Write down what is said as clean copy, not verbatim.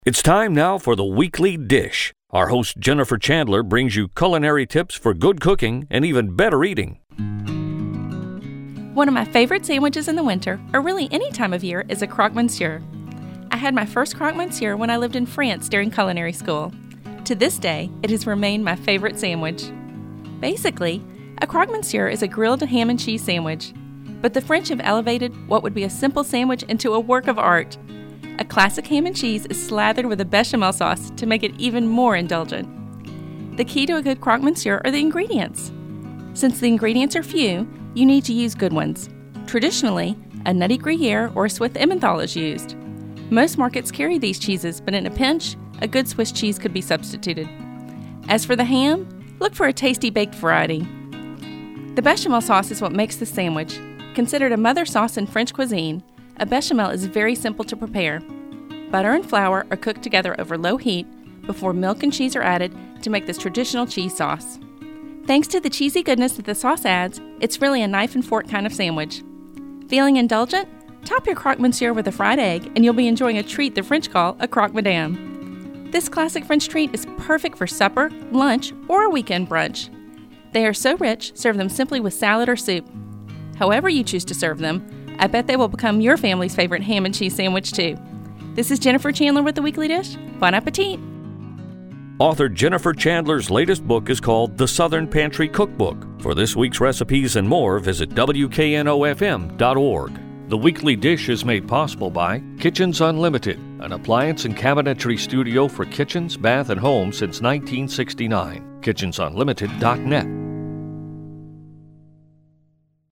It's time now for the Weekly Dish. Our host Jennifer Chandler brings you culinary tips for good cooking and even better eating. One of my favorite sandwiches in the winter, or really any time of year, is a croque monsieur. I had my first croque monsieur when I lived in France during culinary school. To this day, it has remained my favorite sandwich. Basically, a croque monsieur is a grilled ham and cheese sandwich, but the French have elevated what would be a simple sandwich into a work of art. A classic ham and cheese is slathered with a bechamel sauce to make it even more indulgent. The key to a good croque monsieur are the ingredients. Since the ingredients are few, you need to use good ones. Traditionally, a nutty Gruyere or a Swiss Emmental is used. Most markets carry these cheeses, but in a pinch, a good Swiss cheese could be substituted. As for the ham, look for a tasty baked variety. The bechamel sauce is what makes the sandwich. Considered a mother sauce in French cuisine, a bechamel is very simple to prepare. Butter and flour are cooked together over low heat before milk and cheese are added to make this traditional cheese sauce. Thanks to the cheesy goodness that the sauce adds, it's really a knife and fork kind of sandwich. Feeling indulgent? Top your croque monsieur with a fried egg and you'll be enjoying a treat the French call a croque madame. This classic French treat is perfect for supper, lunch, or a weekend brunch. They are so rich, serve them simply with salad or soup. However you choose to serve them, I bet they will become your family's favorite ham and cheese sandwich too. This is Jennifer Chandler with The Weekly Dish. Bon appetit! Author Jennifer Chandler's latest book is called The Southern Pantry Cookbook. For this week's recipes and more, visit WKNOFM.org. The Weekly Dish is made possible by Kitchens Unlimited, an appliance and cabinetry studio for kitchens, bath, and home since 1969. KitchensUnlimited.net.